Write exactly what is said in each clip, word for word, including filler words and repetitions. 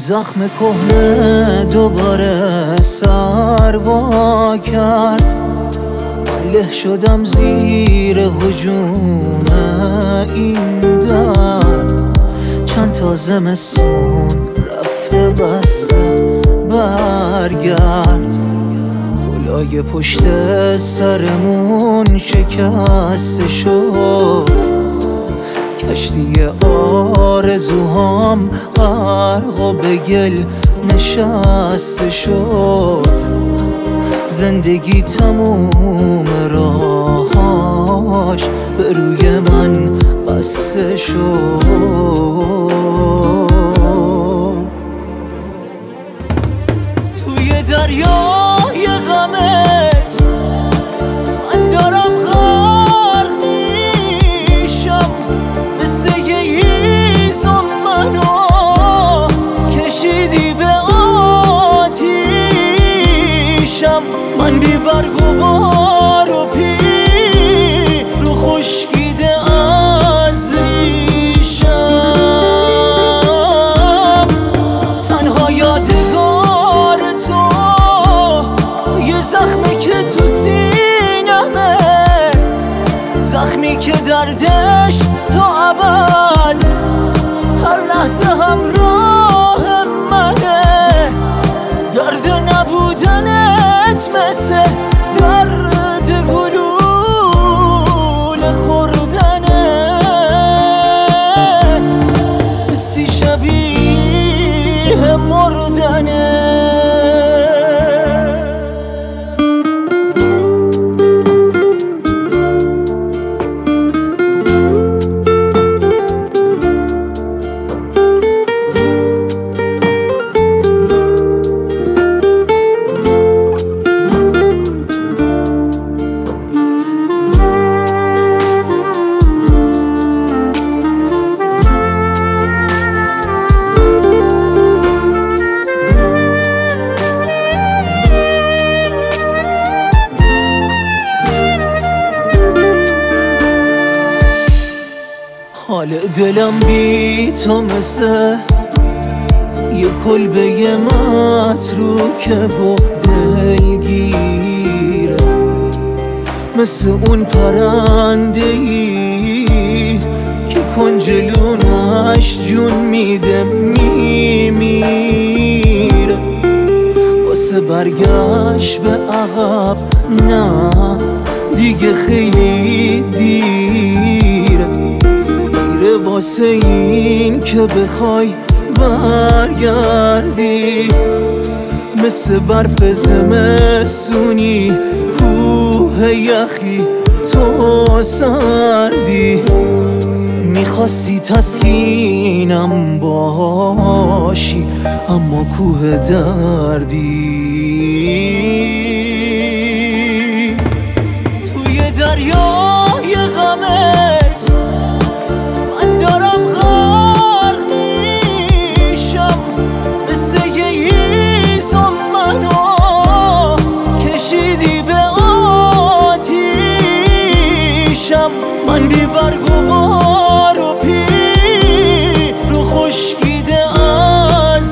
زخم کهنه دوباره سر وا کرد. من له شدم زیر هجوم این درد. چند تا زمستون رفته بسته برگرد. پلای پشت سرمون شکسته شد. کشتی آرزوهام غرق و به گل نشسته شد. زندگی تموم راهاش به روی من بسته شد. توی دریای غمت من دارم غرق میشم. مثل یه هیزم منو کشیدی به آتیشم. من بی برگ و بار و پی رو خشکیده از ریشم. تنها یادگار تو یه زخمی که تو سینمه، زخمی که دردش تا ابد هر لحظه همراه منه. درد نبودنت مثل درد گلوله خوردنه. حسی شبیه مردنه. حال دلم بی تو مثل یه کلبه متروکه و دلگیره. مثل اون پرنده‌ای که کنجلونش جون میده میمیره. واسه برگشت به عقب نه دیگه خیلی دیره. واسه این که بخوای برگردی. مثل برف زمستونی کوه یخی تو سردی. میخواستی تسکینم باشی اما کوه دردی. توی دریای غمت دارم غرق میشم. مثل یه هیزم منو کشیدی به آتیشم. من بی برگ و بار و پی رو خشکیده از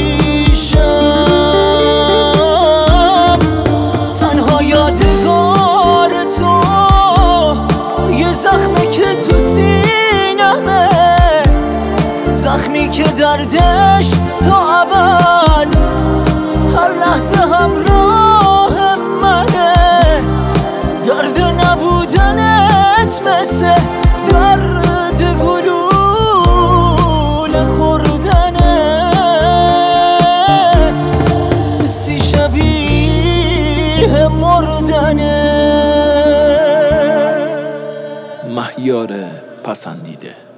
ریشم. تنها یادگار تو یه زخمی که تو سینمه، زخمی که دردش تا ابد هر لحظه همراه منه. درد نبودنت مثل درد گلوله خوردنه. حسی شبیه مردنه. مهیار پسندیده.